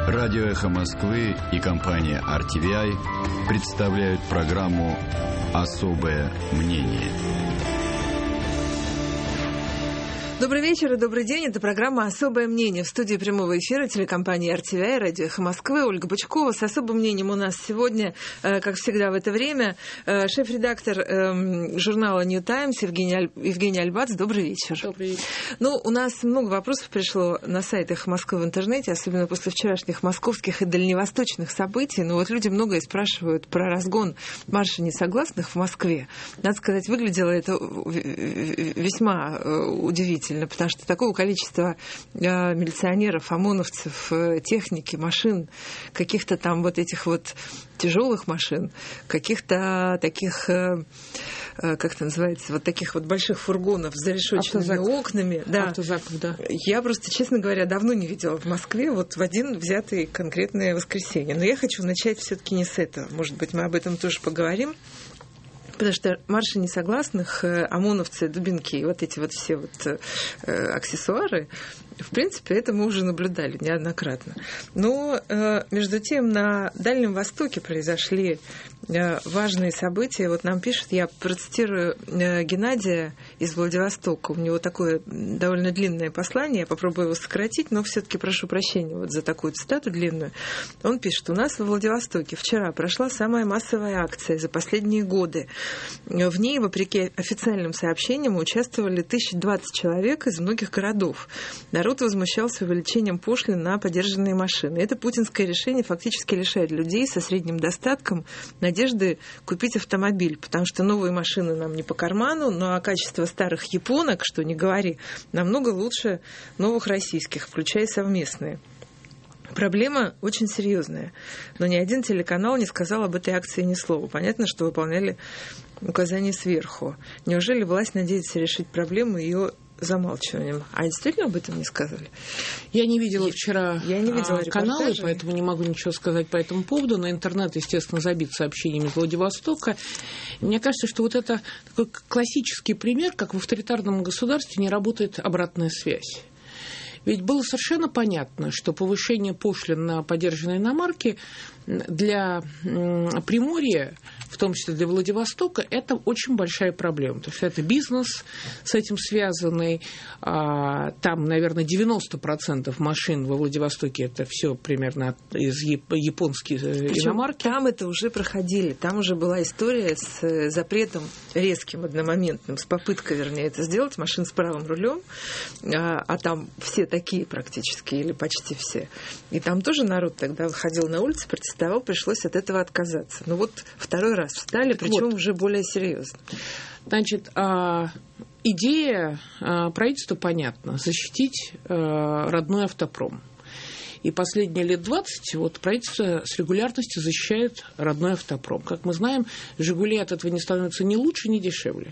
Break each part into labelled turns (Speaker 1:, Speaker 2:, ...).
Speaker 1: Радио «Эхо Москвы» и компания RTVI представляют программу «Особое мнение».
Speaker 2: Добрый вечер и добрый день. Это программа «Особое мнение». В студии прямого эфира телекомпании RTVI, радио «Эхо Москвы», Ольга Бычкова. С особым мнением у нас сегодня, как всегда в это время, шеф-редактор журнала «Нью Таймс» Евгений Альбац. Добрый вечер.
Speaker 3: Добрый вечер.
Speaker 2: Ну, у нас много вопросов пришло на сайт «Эхо Москвы» в интернете, особенно после вчерашних московских и дальневосточных событий. Но вот люди многое спрашивают про разгон марша несогласных в Москве. Надо сказать, выглядело это весьма удивительно. Потому что такого количества милиционеров, ОМОНовцев, техники, машин, каких-то там вот этих вот тяжелых машин, каких-то таких, как это называется, вот таких вот больших фургонов с зарешеченными окнами. Да.
Speaker 3: Автозаков, да.
Speaker 2: Я просто, честно говоря, давно не видела в Москве вот в один взятый конкретное воскресенье. Но я хочу начать все-таки не с этого. Может быть, мы об этом тоже поговорим. Потому что марши несогласных, ОМОНовцы, дубинки и вот эти вот все вот аксессуары, в принципе, это мы уже наблюдали неоднократно. Но, между тем, на Дальнем Востоке произошли важные события. Вот нам пишут, я процитирую Геннадия из Владивостока. У него такое довольно длинное послание, я попробую его сократить, но все-таки прошу прощения вот за такую цитату длинную. Он пишет: у нас во Владивостоке вчера прошла самая массовая акция за последние годы. В ней, вопреки официальным сообщениям, участвовали 1020 человек из многих городов. Народ возмущался увеличением пошлин на подержанные машины. Это путинское решение фактически лишает людей со средним достатком надежды купить автомобиль, потому что новые машины нам не по карману, ну а качество старых японок, что не говори, намного лучше новых российских, включая совместные. Проблема очень серьезная, но ни один телеканал не сказал об этой акции ни слова. Понятно, что выполняли указания сверху. Неужели власть надеется решить проблему ее замалчиванием? А действительно об этом не сказали?
Speaker 3: Я не видела вчера каналы,
Speaker 2: репортажи,
Speaker 3: поэтому не могу ничего сказать по этому поводу. Но интернет, естественно, забит сообщениями из Владивостока. Мне кажется, что вот это такой классический пример, как в авторитарном государстве не работает обратная связь. Ведь было совершенно понятно, что повышение пошлин на подержанные иномарки для Приморья, в том числе для Владивостока, это очень большая проблема. Потому что это бизнес с этим связанный. Там, наверное, 90% машин во Владивостоке это все примерно из японских иномарки.
Speaker 2: Там это уже проходили. Там уже была история с запретом резким, одномоментным, с попыткой, вернее, это сделать, машин с правым рулем. А там все такие практически, или почти все. И там тоже народ тогда выходил на улицы, протестовал, пришлось от этого отказаться. Но вот второй раз встали, причем уже более серьезно.
Speaker 3: Значит, идея правительства понятна: защитить родной автопром. И последние лет 20 вот, правительство с регулярностью защищает родной автопром. Как мы знаем, «Жигули» от этого не становятся ни лучше, ни дешевле.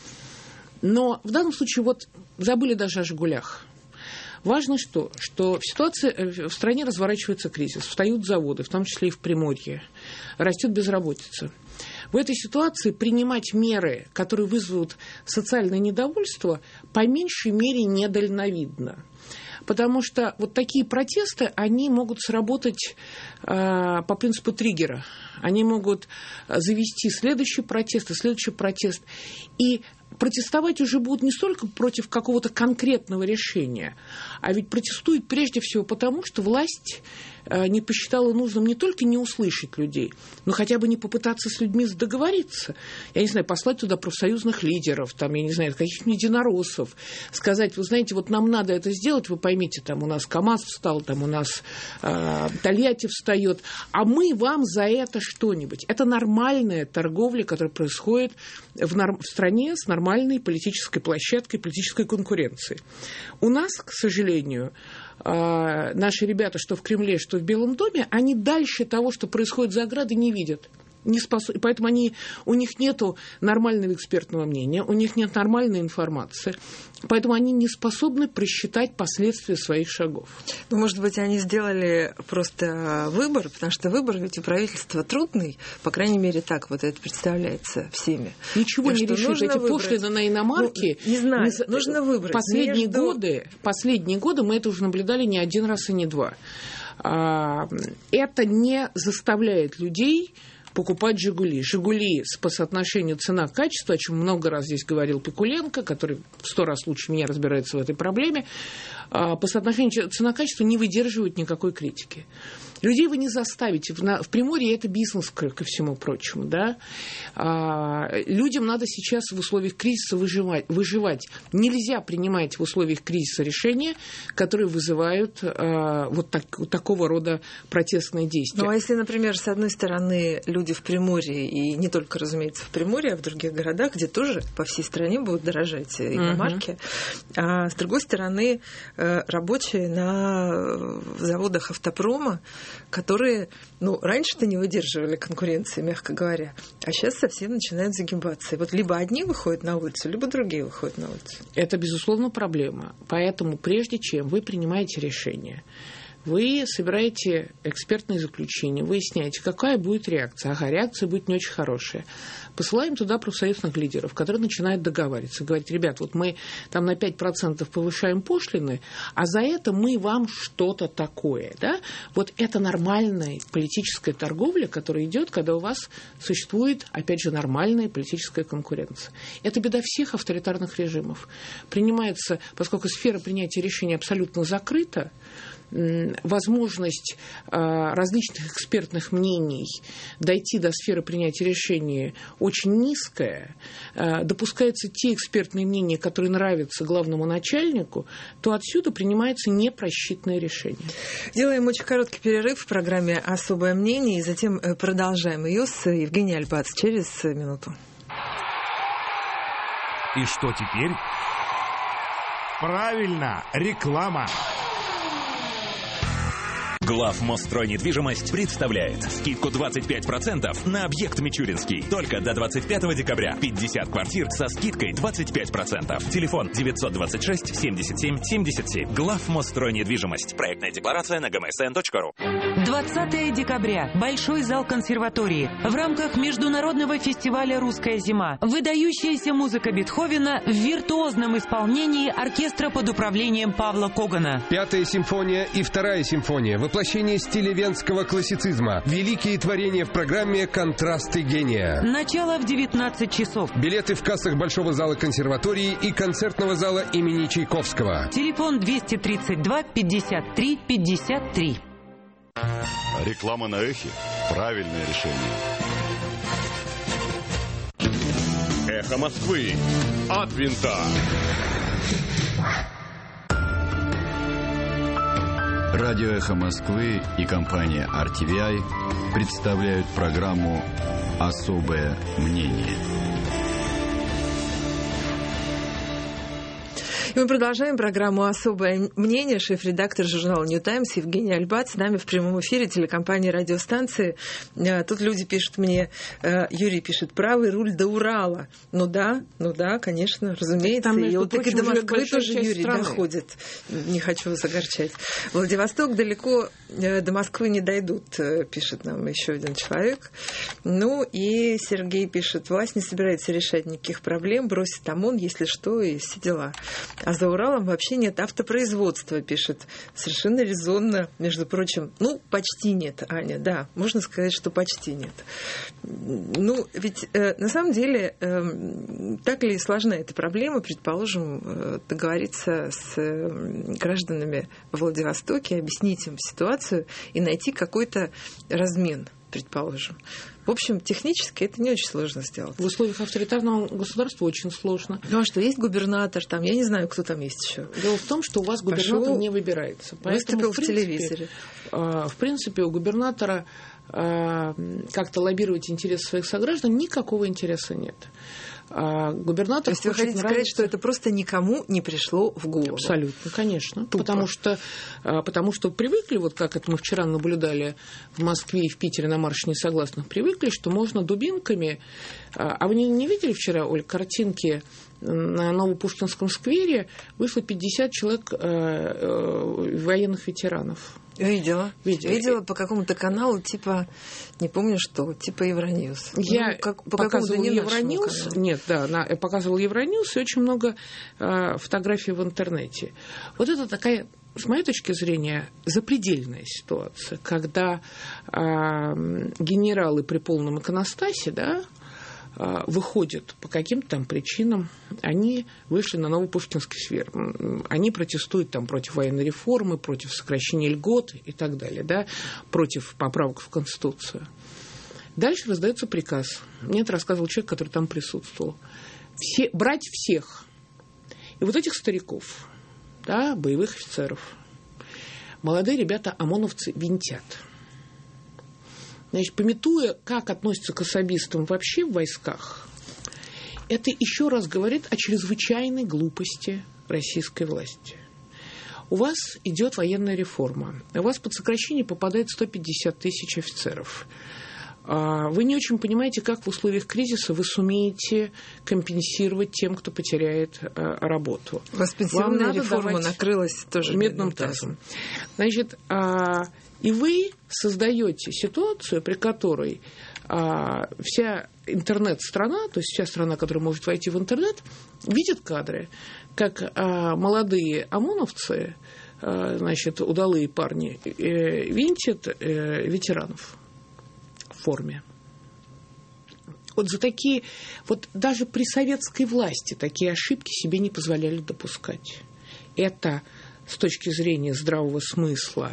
Speaker 3: Но в данном случае вот забыли даже о «Жигулях». Важно что в ситуации в стране разворачивается кризис, встают заводы, в том числе и в Приморье, растет безработица. В этой ситуации принимать меры, которые вызовут социальное недовольство, по меньшей мере недальновидно. Потому что вот такие протесты, они могут сработать по принципу триггера. Они могут завести следующий протест и следующий протест. И протестовать уже будут не столько против какого-то конкретного решения, а ведь протестуют прежде всего потому, что власть не посчитала нужным не только не услышать людей, но хотя бы не попытаться с людьми договориться. Я не знаю, послать туда профсоюзных лидеров, там, я не знаю, каких-нибудь единороссов, сказать: вы знаете, вот нам надо это сделать, вы поймите, там у нас КамАЗ встал, там у нас Тольятти встает, а мы вам за это что-нибудь. Это нормальная торговля, которая происходит в стране с нормальной политической площадкой, политической конкуренцией. У нас, к сожалению, наши ребята, что в Кремле, что в Белом доме, они дальше того, что происходит за оградой, не видят. Поэтому у них нет нормального экспертного мнения, у них нет нормальной информации. Поэтому они не способны просчитать последствия своих шагов.
Speaker 2: Ну, может быть, они сделали просто выбор, потому что выбор ведь у правительства трудный, по крайней мере, так вот это представляется всеми.
Speaker 3: Ничего не решит. Эти пошлины на иномарки.
Speaker 2: Не знаю, нужно выбрать.
Speaker 3: Последние годы мы это уже наблюдали не один раз и не два. это не заставляет людей покупать «Жигули». «Жигули» по соотношению цена-качество, о чем много раз здесь говорил Пикуленко, который в 100 раз лучше меня разбирается в этой проблеме, по соотношению цена-качество не выдерживают никакой критики. Людей вы не заставите. В Приморье это бизнес, ко всему прочему. Да? Людям надо сейчас в условиях кризиса выживать. Нельзя принимать в условиях кризиса решения, которые вызывают такого рода протестные действия.
Speaker 2: Ну, а если, например, с одной стороны, люди в Приморье, и не только, разумеется, в Приморье, а в других городах, где тоже по всей стране будут дорожать иномарки, а с другой стороны, рабочие на заводах автопрома, которые, раньше-то не выдерживали конкуренции, мягко говоря, а сейчас совсем начинают загибаться. И вот либо одни выходят на улицу, либо другие выходят на улицу.
Speaker 3: Это, безусловно, проблема. Поэтому прежде чем вы принимаете решение, вы собираете экспертные заключения, выясняете, какая будет реакция. Ага, реакция будет не очень хорошая. Посылаем туда профсоюзных лидеров, которые начинают договариваться. Говорить: ребят, вот мы там на 5% повышаем пошлины, а за это мы вам что-то такое. Да? Вот это нормальная политическая торговля, которая идет, когда у вас существует, опять же, нормальная политическая конкуренция. Это беда всех авторитарных режимов. Принимается, поскольку сфера принятия решений абсолютно закрыта, возможность различных экспертных мнений дойти до сферы принятия решений очень низкая, допускаются те экспертные мнения, которые нравятся главному начальнику, то отсюда принимается непросчитанное решение.
Speaker 2: Делаем очень короткий перерыв в программе «Особое мнение» и затем продолжаем ее с Евгенией Альбац через минуту.
Speaker 4: И что теперь? Правильно, реклама.
Speaker 5: Главмостстройнедвижимость представляет скидку 25% на объект Мичуринский. Только до 25 декабря. 50 квартир со скидкой 25%. Телефон 926 77 77. Главмостстройнедвижимость. Проектная декларация на gmsn.ru.
Speaker 6: 20 декабря. Большой зал консерватории. В рамках международного фестиваля «Русская зима». Выдающаяся музыка Бетховена в виртуозном исполнении оркестра под управлением Павла Когана.
Speaker 7: 5-я симфония и 2-я симфония. Воплощение стиля венского классицизма. Великие творения в программе «Контрасты гения».
Speaker 6: Начало в 19 часов.
Speaker 7: Билеты в кассах Большого зала консерватории и концертного зала имени Чайковского.
Speaker 6: Телефон 232 53 53.
Speaker 8: Реклама на Эхе. Правильное решение. Эхо Москвы. От винта.
Speaker 1: Радио «Эхо Москвы» и компания RTVI представляют программу «Особое мнение».
Speaker 2: И мы продолжаем программу «Особое мнение». Шеф-редактор журнала «Нью Таймс» Евгений Альбац с нами в прямом эфире телекомпании «Радиостанции». Тут люди пишут мне, Юрий пишет: правый руль до Урала. Ну да, конечно, разумеется.
Speaker 3: Там,
Speaker 2: и вот
Speaker 3: прочим,
Speaker 2: и до Москвы тоже Юрий
Speaker 3: страны
Speaker 2: доходит. Не хочу вас огорчать. Владивосток далеко до Москвы не дойдут, пишет нам еще один человек. Ну и Сергей пишет: власть не собирается решать никаких проблем, бросит ОМОН, если что, и все дела. А за Уралом вообще нет автопроизводства, пишет. Совершенно резонно, между прочим. Почти нет, Аня, да. Можно сказать, что почти нет. Ведь на самом деле так ли сложна эта проблема, предположим, договориться с гражданами в Владивостоке, объяснить им ситуацию и найти какой-то размен, предположим. В общем, технически это не очень сложно сделать.
Speaker 3: В условиях авторитарного государства очень сложно.
Speaker 2: Ну а что, есть губернатор, там, я не знаю, кто там есть еще.
Speaker 3: Дело в том, что у вас губернатор не выбирается.
Speaker 2: Выступил в телевизоре.
Speaker 3: В принципе, у губернатора как-то лоббировать интересы своих сограждан никакого интереса нет. Губернатор.
Speaker 2: То есть вы хотите сказать, что это просто никому не пришло в голову?
Speaker 3: Абсолютно, конечно.
Speaker 2: Тупо.
Speaker 3: Потому что привыкли, вот как это мы вчера наблюдали в Москве и в Питере на марше несогласных, привыкли, что можно дубинками. А вы не видели вчера, Оль, картинки на Новопушкинском сквере? Вышло 50 человек военных ветеранов.
Speaker 2: Видела по какому-то каналу, типа, не помню что, типа Евроньюз.
Speaker 3: Я показывала Евроньюз. Нет, да, показывала Евроньюз и очень много фотографий в интернете. Вот это такая с моей точки зрения, запредельная ситуация, когда генералы при полном иконостасе, да, выходят по каким-то там причинам, они вышли на новый Пушкинский сквер. Они протестуют там против военной реформы, против сокращения льгот и так далее, да, против поправок в Конституцию. Дальше раздается приказ. Мне это рассказывал человек, который там присутствовал. Брать всех. И вот этих стариков, да, боевых офицеров, молодые ребята, ОМОНовцы, винтят. Значит, памятуя, как относятся к особистам вообще в войсках, это еще раз говорит о чрезвычайной глупости российской власти. У вас идет военная реформа, у вас под сокращение попадает 150 тысяч офицеров. Вы не очень понимаете, как в условиях кризиса вы сумеете компенсировать тем, кто потеряет работу.
Speaker 2: У вас пенсионная реформа накрылась тоже
Speaker 3: медным тазом. Значит, и вы создаете ситуацию, при которой вся интернет-страна, то есть вся страна, которая может войти в интернет, видит кадры, как молодые ОМОНовцы, значит, удалые парни, винтят ветеранов в форме. Вот за такие, вот даже при советской власти такие ошибки себе не позволяли допускать. Это с точки зрения здравого смысла,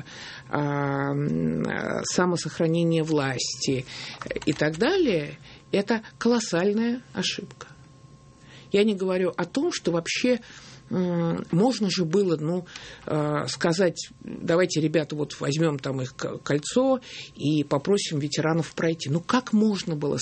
Speaker 3: самосохранения власти и так далее, это колоссальная ошибка. Я не говорю о том, что вообще можно же было, сказать, давайте, ребята, вот возьмем там их кольцо и попросим ветеранов пройти. Ну, как можно было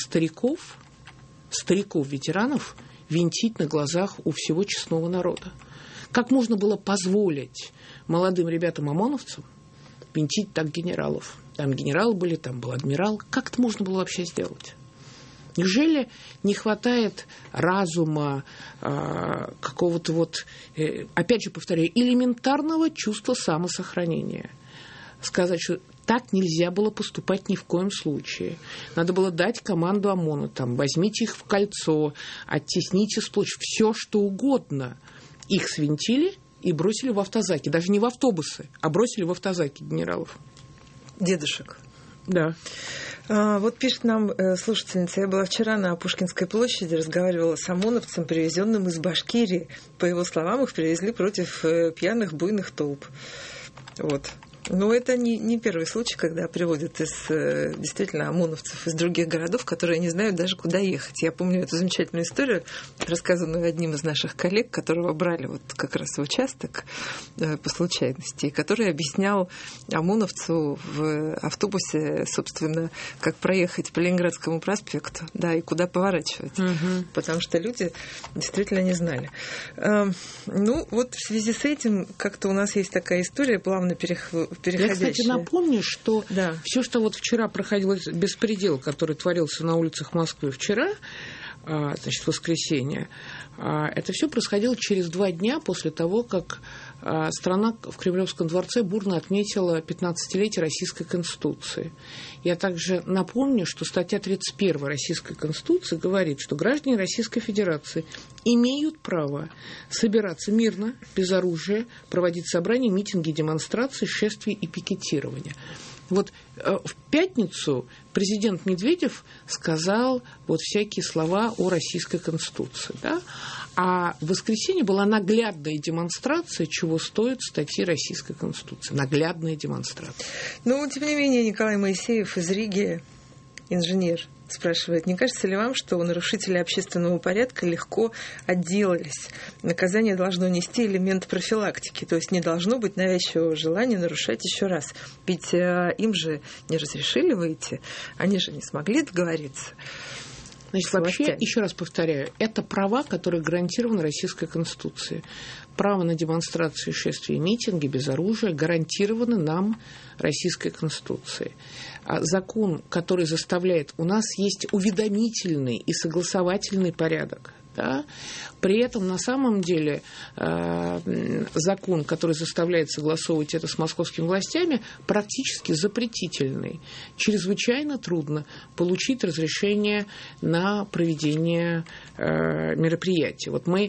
Speaker 3: стариков-ветеранов винтить на глазах у всего честного народа? Как можно было позволить молодым ребятам-ОМОНовцам винтить так генералов? Там генералы были, там был адмирал. Как это можно было вообще сделать? Неужели не хватает разума, какого-то вот, опять же повторяю, элементарного чувства самосохранения? Сказать, что так нельзя было поступать ни в коем случае. Надо было дать команду ОМОНу, там, возьмите их в кольцо, оттесните с площади, все что угодно. Их свинтили и бросили в автозаки. Даже не в автобусы, а бросили в автозаки генералов.
Speaker 2: Дедушек.
Speaker 3: Да.
Speaker 2: Вот пишет нам слушательница, я была вчера на Пушкинской площади, разговаривала с ОМОНовцем, привезенным из Башкирии. По его словам, их привезли против пьяных буйных толп. Вот. Но это не первый случай, когда приводят действительно ОМОНовцев из других городов, которые не знают даже, куда ехать. Я помню эту замечательную историю, рассказанную одним из наших коллег, которого брали вот как раз в участок по случайности, и который объяснял ОМОНовцу в автобусе, собственно, как проехать по Ленинградскому проспекту, да, и куда поворачивать. Угу. Потому что люди действительно не знали. Ну, вот в связи с этим как-то у нас есть такая история, плавно переходящая.
Speaker 3: Я, кстати, напомню, что все, что вот вчера проходило, беспредел, который творился на улицах Москвы вчера, значит, в воскресенье, это все происходило через 2 дня после того, как страна в Кремлевском дворце бурно отметила 15-летие Российской Конституции. Я также напомню, что статья 31 Российской Конституции говорит, что граждане Российской Федерации имеют право собираться мирно, без оружия, проводить собрания, митинги, демонстрации, шествия и пикетирования. Вот в пятницу президент Медведев сказал вот всякие слова о Российской Конституции, да? А в воскресенье была наглядная демонстрация, чего стоит статьи Российской Конституции. Наглядная демонстрация.
Speaker 2: Ну, тем не менее, Николай Моисеев из Риги, инженер, спрашивает, не кажется ли вам, что нарушители общественного порядка легко отделались? Наказание должно нести элемент профилактики, то есть не должно быть навязчивого желания нарушать еще раз. Ведь им же не разрешили выйти, они же не смогли договориться.
Speaker 3: Значит, вообще, еще раз повторяю, это права, которые гарантированы Российской Конституцией. Право на демонстрации, шествия и митинги без оружия гарантированы нам Российской Конституцией. Закон, который заставляет... У нас есть уведомительный и согласовательный порядок. Да? При этом, на самом деле, закон, который заставляет согласовывать это с московскими властями, практически запретительный. Чрезвычайно трудно получить разрешение на проведение мероприятий. Вот мы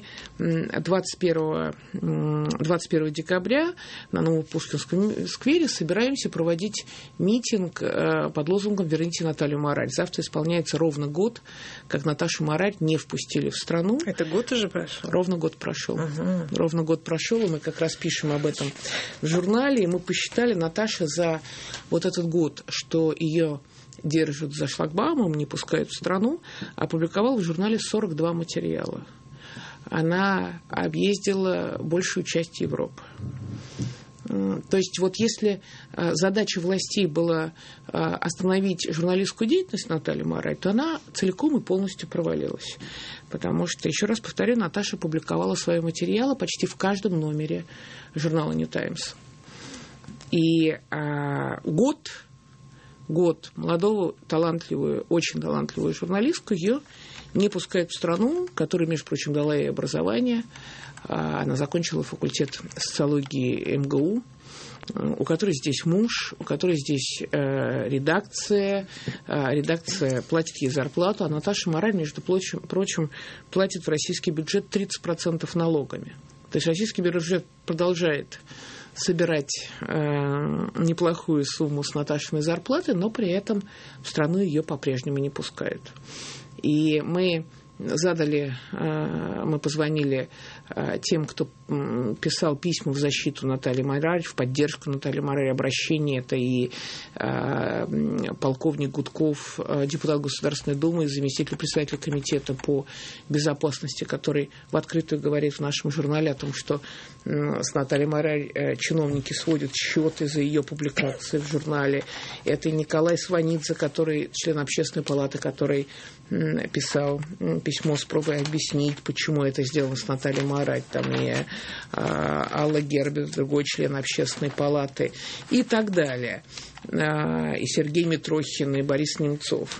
Speaker 3: 21 декабря на Новопушкинском сквере собираемся проводить митинг под лозунгом «Верните Наталью Мораль». Завтра исполняется ровно год, как Наташу Мораль не впустили в страну.
Speaker 2: Это год уже прошел?
Speaker 3: Ровно год прошел. Ровно год прошел, и мы как раз пишем об этом в журнале. И мы посчитали, Наташа за вот этот год, что ее держат за шлагбаумом, не пускают в страну, опубликовала в журнале 42 материала. Она объездила большую часть Европы. То есть вот если задача властей была остановить журналистскую деятельность Натальи Мораль, то она целиком и полностью провалилась. Потому что, еще раз повторю, Наташа публиковала свои материалы почти в каждом номере журнала «Нью Таймс». И год молодого, талантливую, очень талантливую журналистку ее не пускают в страну, которая, между прочим, дала ей образование. Она закончила факультет социологии МГУ, у которой здесь муж, у которой здесь редакция платит ей зарплату, а Наташа Мораль, между прочим, платит в российский бюджет 30% налогами. То есть российский бюджет продолжает собирать неплохую сумму с Наташиной зарплаты, но при этом в страну ее по-прежнему не пускают. И мы позвонили тем, кто писал письма в защиту Натальи Мораль, в поддержку Натальи Мораль, обращение. Это и полковник Гудков, депутат Государственной Думы, заместитель председателя комитета по безопасности, который в открытую говорит в нашем журнале о том, что с Натальей Мораль чиновники сводят счеты за ее публикации в журнале. Это и Николай Сванидзе, который член Общественной палаты, который писал письмо с просьбой объяснить, почему это сделано с Натальей Мораль, там и Алла Гербер, другой член Общественной палаты и так далее, и Сергей Митрохин, и Борис Немцов.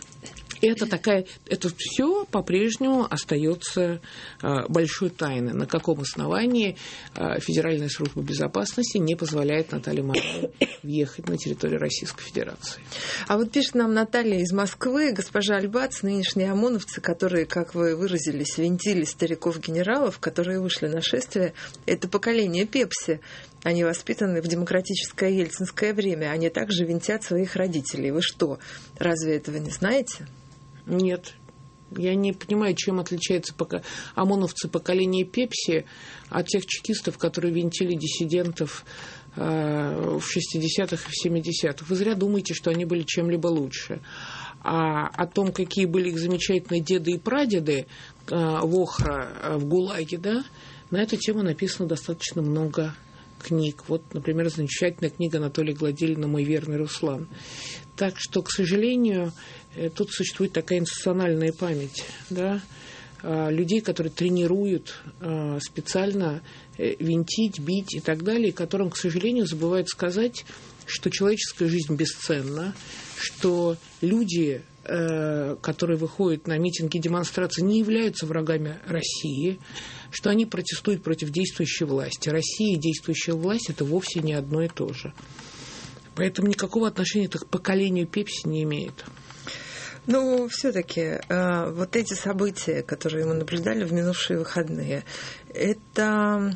Speaker 3: Это все по-прежнему остается большой тайной. На каком основании Федеральная служба безопасности не позволяет Наталье Мораль въехать на территорию Российской Федерации.
Speaker 2: А вот пишет нам Наталья из Москвы, госпожа Альбац, нынешние ОМОНовцы, которые, как вы выразились, винтили стариков-генералов, которые вышли на шествие, это поколение Пепси. Они воспитаны в демократическое ельцинское время. Они также винтят своих родителей. Вы что, разве этого не знаете?
Speaker 3: Нет. Я не понимаю, чем отличаются ОМОНовцы поколения Пепси от тех чекистов, которые винтили диссидентов в 60-х и в 70-х. Вы зря думаете, что они были чем-либо лучше. А о том, какие были их замечательные деды и прадеды в ГУЛАГе, да, на эту тему написано достаточно много книг. Вот, например, замечательная книга Анатолия Гладилина «Мой верный Руслан». Так что, к сожалению, тут существует такая институциональная память, да, людей, которые тренируют специально винтить, бить и так далее, и которым, к сожалению, забывают сказать, что человеческая жизнь бесценна, что люди, которые выходят на митинги и демонстрации, не являются врагами России, что они протестуют против действующей власти. Россия и действующая власть – это вовсе не одно и то же. Поэтому никакого отношения это к поколению Пепси не имеет.
Speaker 2: Ну, все-таки вот эти события, которые мы наблюдали в минувшие выходные, это,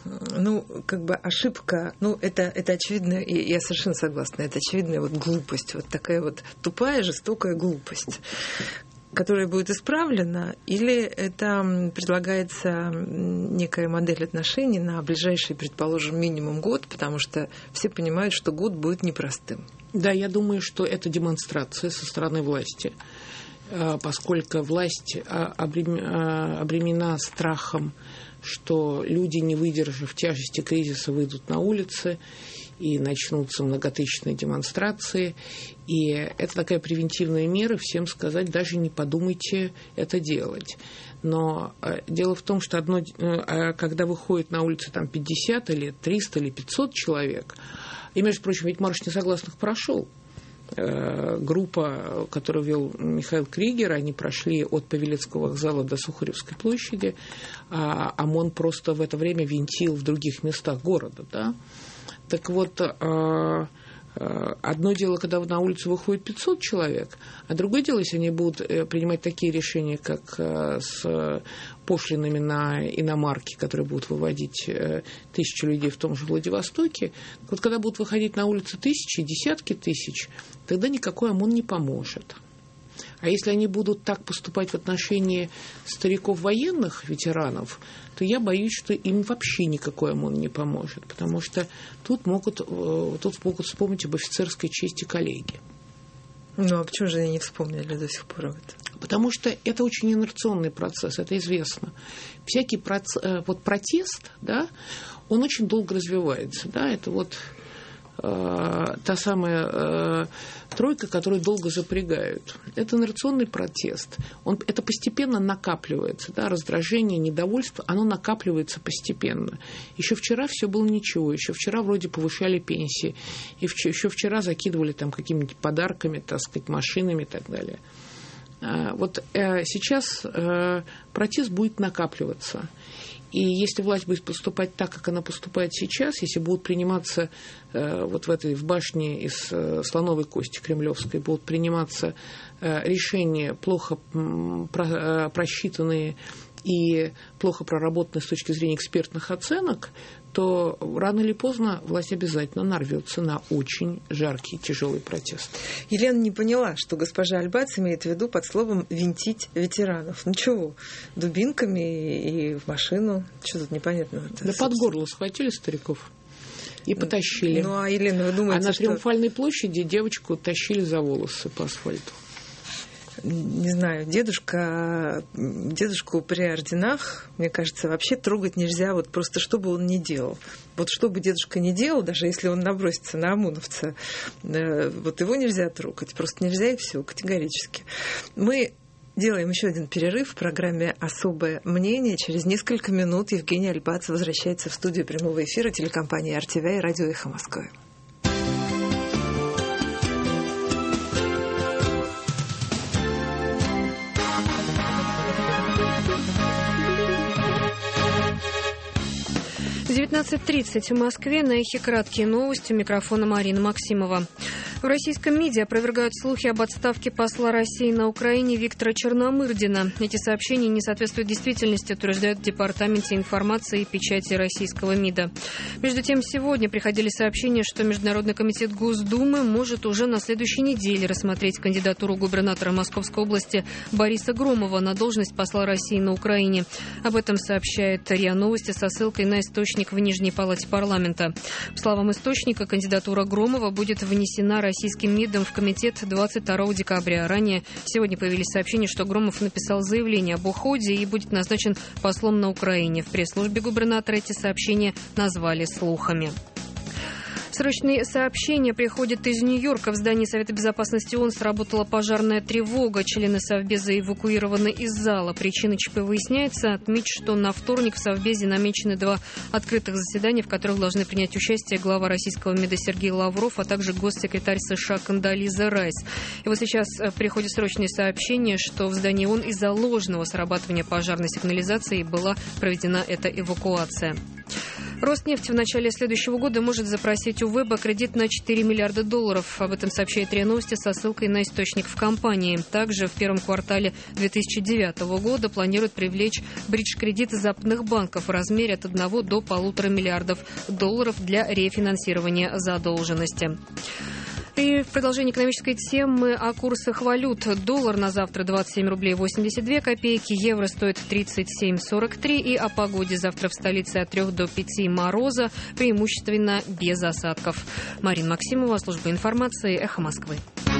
Speaker 2: ошибка, это очевидно, и я совершенно согласна, это очевидная вот глупость, вот такая вот тупая, жестокая глупость, которая будет исправлена, или это предлагается некая модель отношений на ближайший, предположим, минимум год, потому что все понимают, что год будет непростым.
Speaker 3: Да, я думаю, что это демонстрация со стороны власти, поскольку власть обременена страхом, что люди, не выдержав тяжести кризиса, выйдут на улицы и начнутся многотысячные демонстрации. И это такая превентивная мера, всем сказать, даже не подумайте это делать. Но дело в том, что когда выходит на улицу там 50 или 300 или 500 человек, и, между прочим, ведь марш несогласных прошел. группа, которую вел Михаил Кригер, они прошли от Павелецкого вокзала до Сухаревской площади, а ОМОН просто в это время винтил в других местах города. Да? Так вот, одно дело, когда на улицу выходит 500 человек, а другое дело, если они будут принимать такие решения, как с пошлинами на иномарки, которые будут выводить 1000 людей в том же Владивостоке. Вот когда будут выходить на улицы тысячи, десятки тысяч, тогда никакой ОМОН не поможет. А если они будут так поступать в отношении стариков военных, ветеранов, то я боюсь, что им вообще никакой ОМОН не поможет, потому что тут могут вспомнить об офицерской чести коллеги.
Speaker 2: Ну, а почему же они не вспомнили до сих пор это?
Speaker 3: Потому что это очень инерционный процесс, это известно. Всякий протест, да, он очень долго развивается. Да, это вот та самая тройка, которую долго запрягают. Это инерционный протест. Это постепенно накапливается. Да, раздражение, недовольство, оно накапливается постепенно. Еще вчера все было ничего. Еще вчера вроде повышали пенсии. Еще вчера закидывали там какими-нибудь подарками, так сказать, машинами и так далее. Вот сейчас протест будет накапливаться. И если власть будет поступать так, как она поступает сейчас, если будут приниматься вот в башне из слоновой кости кремлевской, будут приниматься решения плохо просчитанные и плохо проработанные с точки зрения экспертных оценок, то рано или поздно власть обязательно нарвется на очень жаркий, тяжелый протест.
Speaker 2: Елена не поняла, что госпожа Альбац имеет в виду под словом «винтить ветеранов». Ну чего, дубинками и в машину? Что тут непонятно?
Speaker 3: Да под горло схватили стариков и потащили.
Speaker 2: Ну, а, Елена, вы думаете,
Speaker 3: на Триумфальной площади девочку тащили за волосы по асфальту.
Speaker 2: Не знаю, дедушку при орденах, мне кажется, вообще трогать нельзя, вот просто что бы он ни делал. Вот что бы дедушка ни делал, даже если он набросится на ОМОНовца, вот его нельзя трогать, просто нельзя и все, категорически. Мы делаем еще один перерыв в программе «Особое мнение». Через несколько минут Евгения Альбац возвращается в студию прямого эфира телекомпании RTVI и радио «Эхо Москвы».
Speaker 9: В 19:30 в Москве на «Эхе» краткие новости. У микрофона Марина Максимова. В российском МИДе опровергают слухи об отставке посла России на Украине Виктора Черномырдина. Эти сообщения не соответствуют действительности, утверждают в Департаменте информации и печати российского МИДа. Между тем, сегодня приходили сообщения, что Международный комитет Госдумы может уже на следующей неделе рассмотреть кандидатуру губернатора Московской области Бориса Громова на должность посла России на Украине. Об этом сообщает РИА Новости со ссылкой на источник в Нижней палате парламента. По словам источника, кандидатура Громова будет внесена российским МИДом в комитет 22 декабря. Ранее сегодня появились сообщения, что Громов написал заявление об уходе и будет назначен послом на Украине. В пресс-службе губернатора эти сообщения назвали слухами. Срочные сообщения приходят из Нью-Йорка. В здании Совета Безопасности ООН сработала пожарная тревога. Члены Совбеза эвакуированы из зала. Причина ЧП выясняется. Отмечу, что на вторник в Совбезе намечены 2 открытых заседания, в которых должны принять участие глава российского МИДа Сергей Лавров, а также госсекретарь США Кондолиза Райс. И вот сейчас приходят срочные сообщения, что в здании ООН из-за ложного срабатывания пожарной сигнализации была проведена эта эвакуация. Роснефть в начале следующего года может запросить у ВЭБа кредит на $4 миллиарда. Об этом сообщает РИА Новости со ссылкой на источник в компании. Также в первом квартале 2009 года планируют привлечь бридж-кредиты западных банков в размере от 1 до 1,5 миллиардов долларов для рефинансирования задолженности. И в продолжении экономической темы о курсах валют. Доллар на завтра 27 рублей 82 копейки, евро стоит 37,43. И о погоде завтра в столице от 3 до 5 мороза, преимущественно без осадков. Марина Максимова, служба информации, «Эхо Москвы».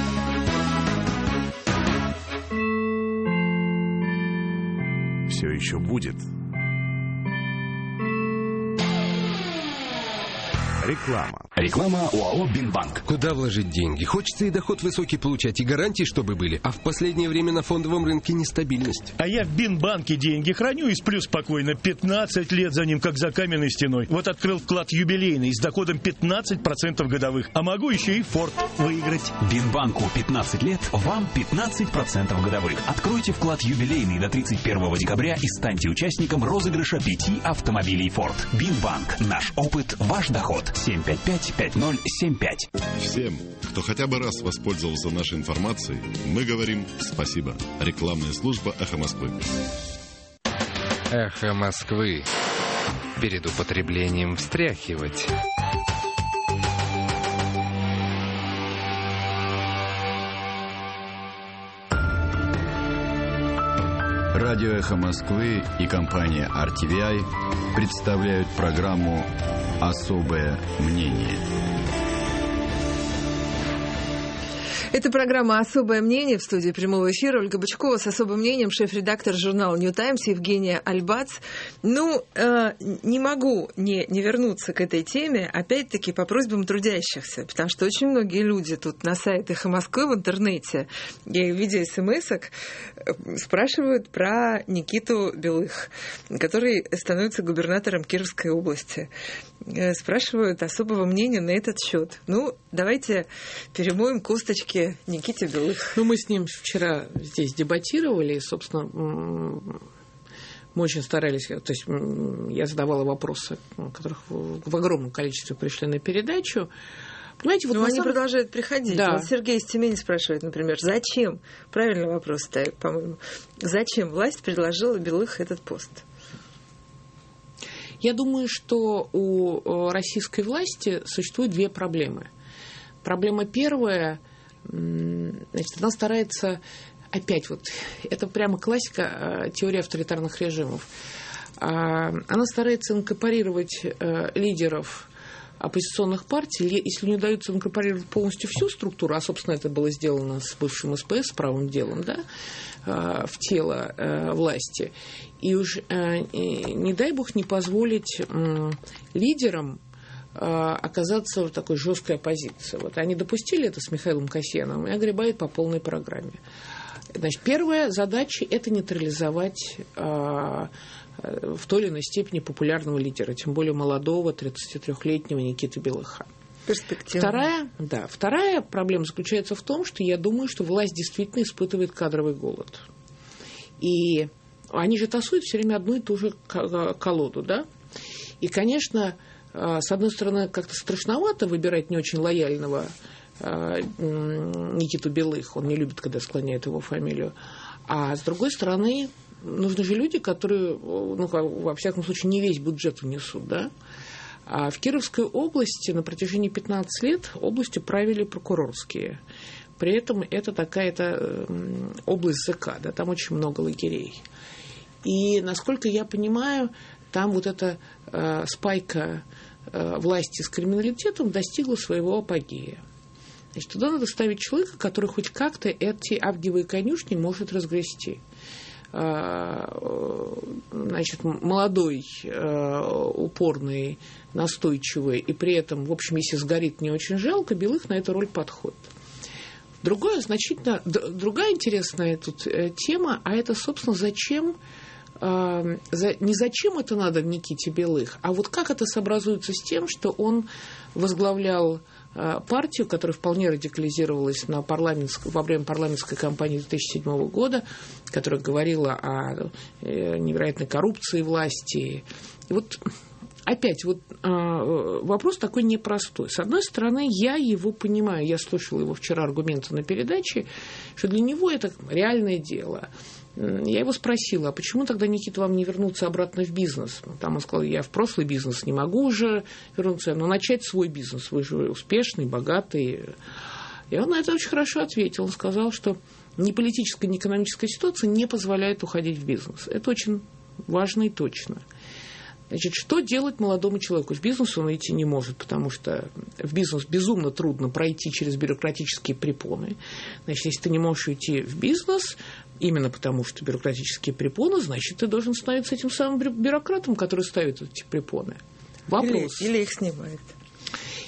Speaker 4: Все еще будет. Реклама.
Speaker 5: Реклама ОАО «Бинбанк».
Speaker 7: Куда вложить деньги? Хочется и доход высокий получать, и гарантии, чтобы были. А в последнее время на фондовом рынке нестабильность.
Speaker 10: А я в Бинбанке деньги храню и сплю спокойно. 15 лет за ним, как за каменной стеной. Вот открыл вклад юбилейный с доходом 15% годовых. А могу еще и Форд выиграть.
Speaker 5: Бинбанку 15 лет, вам 15% годовых. Откройте вклад юбилейный до 31 декабря и станьте участником розыгрыша 5 автомобилей Форд. Бинбанк. Наш опыт, ваш доход. 755-5075.
Speaker 8: Всем, кто хотя бы раз воспользовался нашей информацией, мы говорим спасибо. Рекламная служба «Эхо Москвы».
Speaker 11: «Эхо Москвы». Перед употреблением встряхивать.
Speaker 1: Радио «Эхо Москвы» и компания RTVI представляют программу «Особое мнение».
Speaker 2: Это программа «Особое мнение», в студии прямого эфира Ольга Бычкова с особым мнением, шеф-редактор журнала «Нью Таймс» Евгения Альбац. Не могу не вернуться к этой теме, опять-таки, по просьбам трудящихся, потому что очень многие люди тут на сайте «Эхо Москвы» в интернете, в виде смс-ок, спрашивают про Никиту Белых, который становится губернатором Кировской области. Спрашивают особого мнения на этот счет. Давайте перемоем косточки Никите Белых.
Speaker 3: Мы с ним вчера здесь дебатировали, и, собственно, мы очень старались, то есть я задавала вопросы, которых в огромном количестве пришли на передачу. Понимаете,
Speaker 2: они продолжают приходить.
Speaker 3: Да.
Speaker 2: Вот Сергей из Тюмени спрашивает, например, зачем, правильный вопрос ставит, по-моему, зачем власть предложила Белых этот пост?
Speaker 3: Я думаю, что у российской власти существует две проблемы. Проблема первая, она старается, опять это прямо классика теории авторитарных режимов, она старается инкорпорировать лидеров оппозиционных партий, если не удается инкорпорировать полностью всю структуру, а, собственно, это было сделано с бывшим СПС, с правым делом, в тело власти, и уж не дай бог не позволить лидерам оказаться в такой жесткой оппозиции. Они допустили это с Михаилом Касьяновым и огребают по полной программе. Значит, первая задача – это нейтрализовать в той или иной степени популярного лидера, тем более молодого 33-летнего Никиты Белыха. Вторая проблема заключается в том, что я думаю, что власть действительно испытывает кадровый голод. И они же тасуют все время одну и ту же колоду, И, конечно, с одной стороны, как-то страшновато выбирать не очень лояльного Никиту Белых, он не любит, когда склоняют его фамилию, а с другой стороны, нужны же люди, которые, во всяком случае, не весь бюджет внесут, А в Кировской области на протяжении 15 лет областью правили прокурорские. При этом это такая-то область ЗК, там очень много лагерей. И, насколько я понимаю, там эта спайка власти с криминалитетом достигла своего апогея. Значит, туда надо ставить человека, который хоть как-то эти авгиевые конюшни может разгрести. Значит, молодой, упорный, настойчивый, и при этом, в общем, если сгорит, не очень жалко, Белых на эту роль подходит. Другая интересная тут тема, а это, собственно, зачем, не зачем это надо Никите Белых, а как это сообразуется с тем, что он возглавлял партию, которая вполне радикализировалась во время парламентской кампании 2007 года, которая говорила о невероятной коррупции власти. И опять вопрос такой непростой. С одной стороны, я его понимаю, я слушала его вчера аргументы на передаче, что для него это реальное дело. Я его спросила, а почему тогда, Никита, вам не вернуться обратно в бизнес? Там он сказал, я в прошлый бизнес не могу уже вернуться, но начать свой бизнес, вы же успешный, богатый. И он на это очень хорошо ответил. Он сказал, что ни политическая, ни экономическая ситуация не позволяет уходить в бизнес. Это очень важно и точно. Значит, что делать молодому человеку? В бизнес он идти не может, потому что в бизнес безумно трудно пройти через бюрократические препоны. Значит, если ты не можешь уйти в бизнес, именно потому что бюрократические препоны, значит, ты должен становиться этим самым бюрократом, который ставит эти препоны. Вопрос.
Speaker 2: Или их снимает.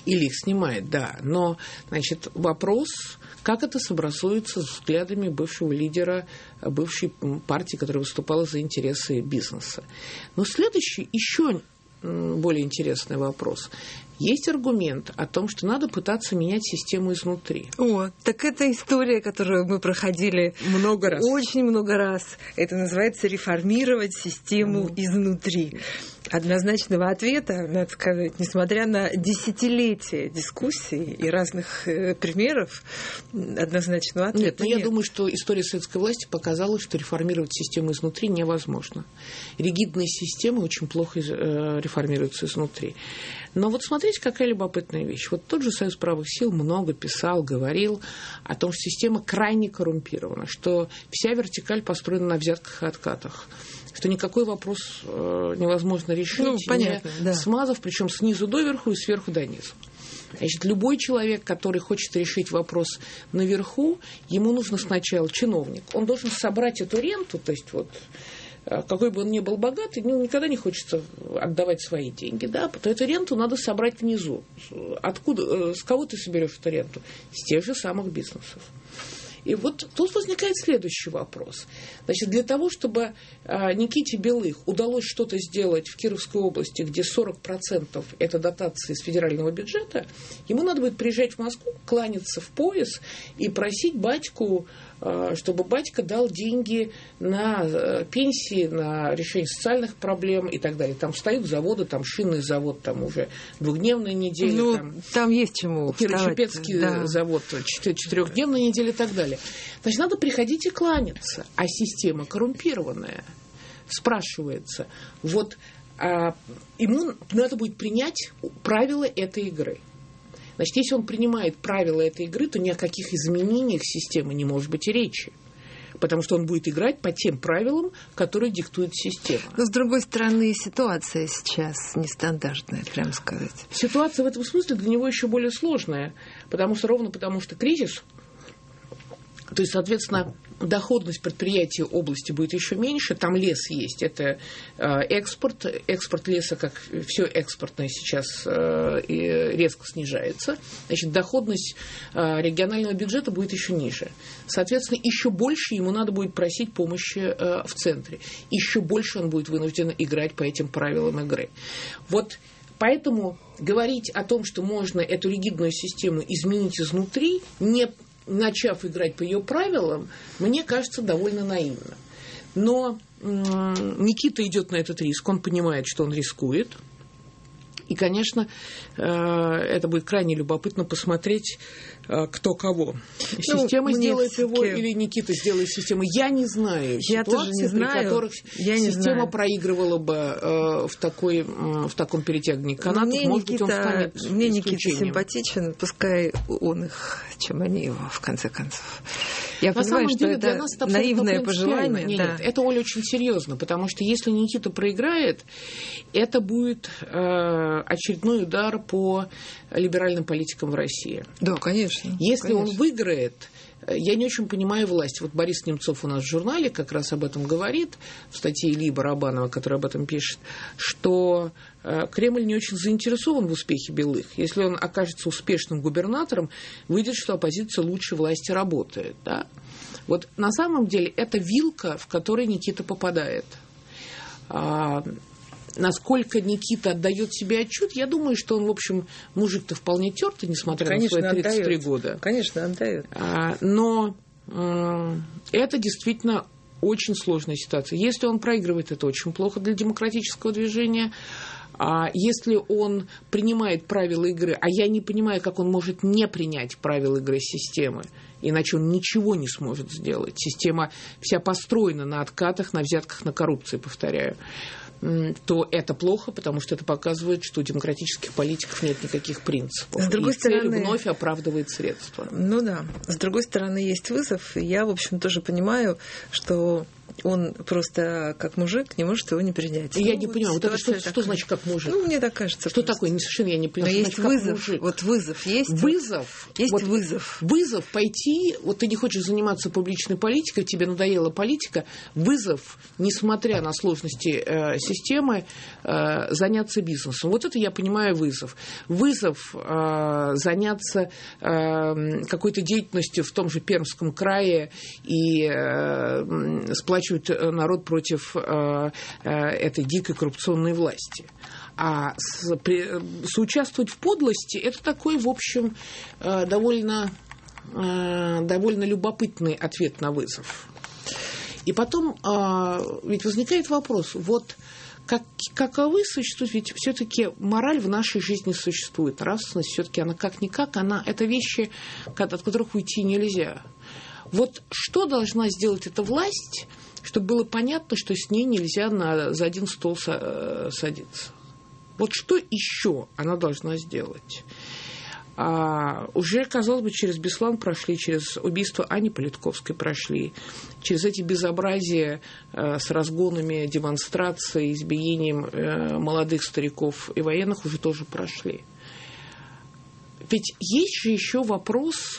Speaker 3: Или их снимает, да. Но, значит, вопрос, как это согласуется с взглядами бывшего лидера бывшей партии, которая выступала за интересы бизнеса. Но следующий, еще более интересный вопрос. Есть аргумент о том, что надо пытаться менять систему изнутри.
Speaker 2: О, так это история, которую мы проходили
Speaker 3: много раз.
Speaker 2: Очень много раз. Это называется реформировать систему изнутри. Однозначного ответа, надо сказать, несмотря на десятилетия дискуссий и разных примеров, однозначного ответа
Speaker 3: нет. Я думаю, что история советской власти показала, что реформировать систему изнутри невозможно. Ригидные системы очень плохо реформируются изнутри. Но вот смотрите, какая любопытная вещь. Вот тот же Союз правых сил много писал, говорил о том, что система крайне коррумпирована, что вся вертикаль построена на взятках и откатах, что никакой вопрос невозможно решить, не смазав, причем снизу доверху и сверху донизу. Значит, любой человек, который хочет решить вопрос наверху, ему нужно сначала чиновник. Он должен собрать эту ренту, то есть вот какой бы он ни был богатый, никогда не хочется отдавать свои деньги, да, то эту ренту надо собрать внизу. Откуда, с кого ты соберешь эту ренту? С тех же самых бизнесов. И вот тут возникает следующий вопрос. Значит, для того, чтобы Никите Белых удалось что-то сделать в Кировской области, где 40% это дотации из федерального бюджета, ему надо будет приезжать в Москву, кланяться в пояс и просить батьку, чтобы батька дал деньги на пенсии, на решение социальных проблем и так далее. Там встают заводы, там шинный завод, там уже двухдневная неделя.
Speaker 2: Там есть чему
Speaker 3: Кирово-Чепецкий завод, 4-дневная неделя и так далее. Значит, надо приходить и кланяться. А система коррумпированная. Спрашивается, вот ему надо будет принять правила этой игры. Значит, если он принимает правила этой игры, то ни о каких изменениях системы не может быть и речи. Потому что он будет играть по тем правилам, которые диктует система.
Speaker 2: Но, с другой стороны, ситуация сейчас нестандартная, прямо сказать.
Speaker 3: Ситуация в этом смысле для него еще более сложная. Потому что кризис, то есть, соответственно, доходность предприятий области будет еще меньше. Там лес есть. Это экспорт. Экспорт леса, как все экспортное сейчас, резко снижается. Значит, доходность регионального бюджета будет еще ниже. Соответственно, еще больше ему надо будет просить помощи в центре. Еще больше он будет вынужден играть по этим правилам игры. Вот поэтому говорить о том, что можно эту ригидную систему изменить изнутри, не начав играть по ее правилам, мне кажется довольно наивно. Но Никита идет на этот риск, он понимает, что он рискует. И, конечно, это будет крайне любопытно посмотреть, кто кого. Система сделает его или Никита сделает систему. Я не знаю ситуаций, при которых система проигрывала бы в таком перетягивании канатов. Может быть, он станет исключением.
Speaker 2: Мне Никита симпатичен, пускай он их, чем они его, в конце концов. Я понимаю, что это для нас наивное пожелание.
Speaker 3: Нет, это, Оля, очень серьезно, потому что если Никита проиграет, это будет очередной удар по либеральным политикам в России.
Speaker 2: Да, конечно.
Speaker 3: Если он выиграет, я не очень понимаю власть. Вот Борис Немцов у нас в журнале как раз об этом говорит, в статье Ильи Барабанова, который об этом пишет, что Кремль не очень заинтересован в успехе Белых. Если он окажется успешным губернатором, выйдет, что оппозиция лучше власти работает. Да? Вот на самом деле это вилка, в которой Никита попадает. Насколько Никита отдает себе отчет, я думаю, что он, в общем, мужик-то вполне тертый, несмотря на свои 33 года.
Speaker 2: Конечно, отдает.
Speaker 3: Но это действительно очень сложная ситуация. Если он проигрывает, это очень плохо для демократического движения. Если он принимает правила игры, а я не понимаю, как он может не принять правила игры системы, иначе он ничего не сможет сделать. Система вся построена на откатах, на взятках, на коррупции, повторяю, то это плохо, потому что это показывает, что у демократических политиков нет никаких принципов.
Speaker 2: С другой стороны,
Speaker 3: цель вновь оправдывает средства.
Speaker 2: Ну да. С другой стороны, есть вызов. И я, в общем, тоже понимаю, что он просто как мужик не может его не принять.
Speaker 3: Я не понимаю, вот это что значит как мужик?
Speaker 2: Ну, мне так кажется.
Speaker 3: Что такое? Совершенно я не понимаю.
Speaker 2: Но есть вызов. Вот вызов есть.
Speaker 3: Вызов.
Speaker 2: Есть
Speaker 3: вот
Speaker 2: вызов.
Speaker 3: Вызов пойти, вот ты не хочешь заниматься публичной политикой, тебе надоела политика, вызов, несмотря на сложности системы, заняться бизнесом. Вот это я понимаю вызов. Вызов заняться какой-то деятельностью в том же Пермском крае и сплачивать народ против этой дикой коррупционной власти. А соучаствовать в подлости – это такой, в общем, довольно любопытный ответ на вызов. И потом ведь возникает вопрос, вот каковы существуют, ведь все-таки мораль в нашей жизни существует, нравственность все-таки она как-никак, это вещи, от которых уйти нельзя. Вот что должна сделать эта власть, чтобы было понятно, что с ней нельзя за один стол садиться? Вот что еще она должна сделать? Уже, казалось бы, через Беслан прошли, через убийство Ани Политковской прошли, через эти безобразия с разгонами демонстраций, избиением молодых стариков и военных уже тоже прошли. Ведь есть же еще вопрос,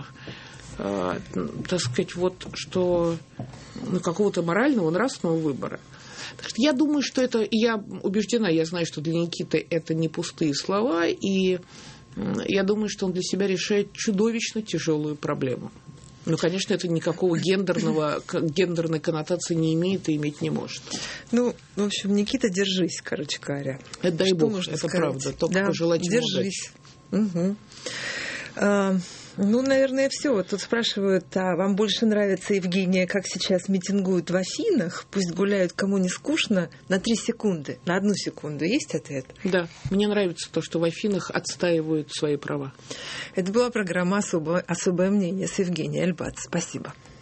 Speaker 3: так сказать, вот что какого-то морального, нравственного выбора. Так что я думаю, что это, я убеждена, я знаю, что для Никиты это не пустые слова, и я думаю, что он для себя решает чудовищно тяжелую проблему. Но, конечно, это никакого гендерной коннотации не имеет и иметь не может.
Speaker 2: Ну, в общем, Никита, держись, короче говоря.
Speaker 3: Это дай
Speaker 2: что
Speaker 3: бог, это сказать? Правда. Только пожелать ему
Speaker 2: держись. Угу. Наверное, все. Вот тут спрашивают, а вам больше нравится, Евгения, как сейчас митингуют в Афинах? Пусть гуляют, кому не скучно, на 3 секунды, на 1 секунду. Есть ответ?
Speaker 3: Да, мне нравится то, что в Афинах отстаивают свои права.
Speaker 2: Это была программа «Особое мнение» с Евгенией Альбац. Спасибо.